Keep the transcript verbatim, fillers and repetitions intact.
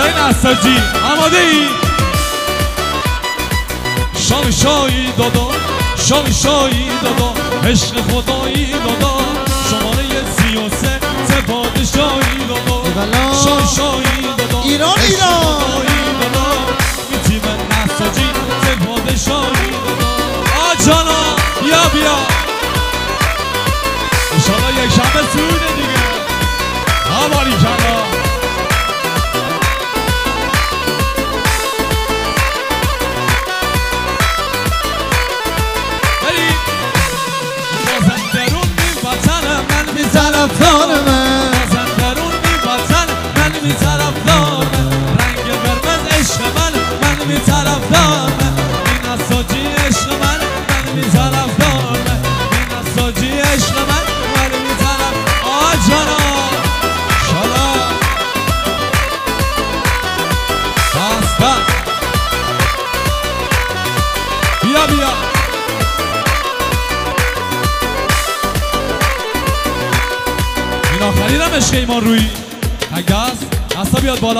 نساجی آماده ای؟ شام شایی دادا شام شایی دادا عشق خدایی دادا شماره سی و سه سه پادشاهی دادا شام شایی دادا ایران ایران دادا تیم نساجی سه پادشاهی دادا آجانا بیا بیا انشالله یک شنبه سوده دیگه آباری کلا طرفدار من مازندرون بی وطن من بی طرفدار من رنگ قرمز عشق من من بی طرفدار من این نساجی عشق من من بی طرفدار من این نساجی عشق من من بی طرف آجانا شالا بس بس بیا بیا این آخرین هم عشق ایمان روی تگه است دستا بیاد بالا